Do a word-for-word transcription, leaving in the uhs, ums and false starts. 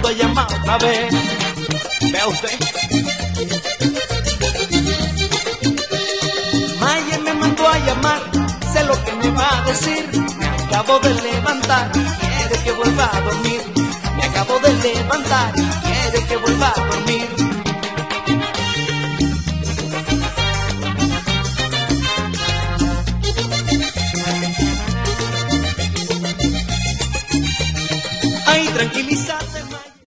mandó a llamar otra vez. Vea usted. Maye me mandó a llamar, sé lo que me va a decir. Me acabo de levantar, quiere que vuelva a dormir. Me acabo de levantar, quiere que vuelva a dormir. Ay, tranquiliza.